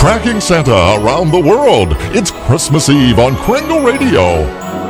Tracking Santa around the world. It's Christmas Eve on Kringle Radio.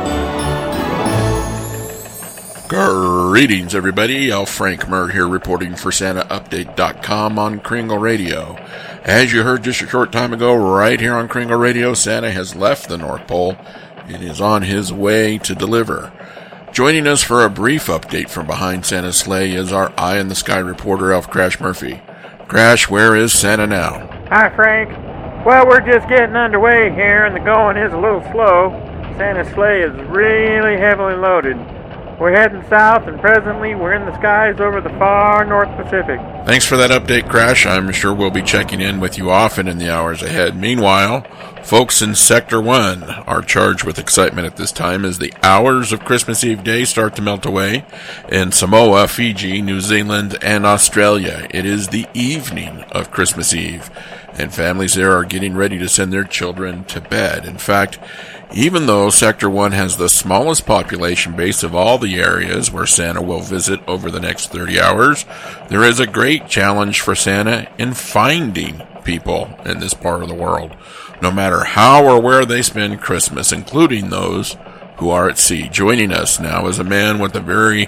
Greetings, everybody. Al Frank Murr here reporting for SantaUpdate.com on Kringle Radio. As you heard just a short time ago, right here on Kringle Radio, Santa has left the North Pole and is on his way to deliver. Joining us for a brief update from behind Santa's sleigh is our Eye in the Sky reporter, Elf Crash Murphy. Crash, where is Santa now? Hi, Frank. Well, we're just getting underway here, and the going is a little slow. Santa's sleigh is really heavily loaded. We're heading south, and presently we're in the skies over the far North Pacific. Thanks for that update, Crash. I'm sure we'll be checking in with you often in the hours ahead. Meanwhile, folks in Sector 1 are charged with excitement at this time as the hours of Christmas Eve day start to melt away. In Samoa, Fiji, New Zealand, and Australia, it is the evening of Christmas Eve, and families there are getting ready to send their children to bed. In fact, even though Sector 1 has the smallest population base of all the areas where Santa will visit over the next 30 hours, there is a great challenge for Santa in finding people in this part of the world, no matter how or where they spend Christmas, including those who are at sea. Joining us now is a man with a very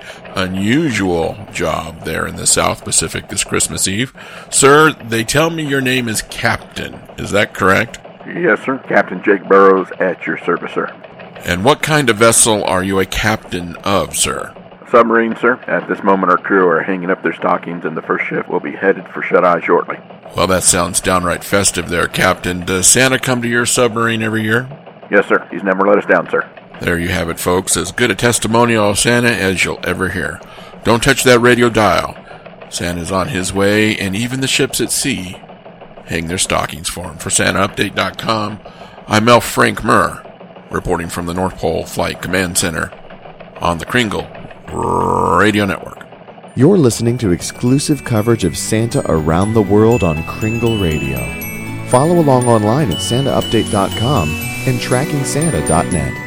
unusual job there in the South Pacific this Christmas Eve. Sir, they tell me your name is Captain. Is that correct? Yes, sir. Captain Jake Burrows at your service, sir. And what kind of vessel are you a captain of, sir? Submarine, sir. At this moment, our crew are hanging up their stockings, and the first ship will be headed for Shut-Eye shortly. Well, that sounds downright festive there, Captain. Does Santa come to your submarine every year? Yes, sir. He's never let us down, sir. There you have it, folks. As good a testimonial of Santa as you'll ever hear. Don't touch that radio dial. Santa's on his way, and even the ships at sea hang their stockings for him. For SantaUpdate.com, I'm Elf Frank Murr, reporting from the North Pole Flight Command Center on the Kringle Radio Network. You're listening to exclusive coverage of Santa around the world on Kringle Radio. Follow along online at SantaUpdate.com and TrackingSanta.net.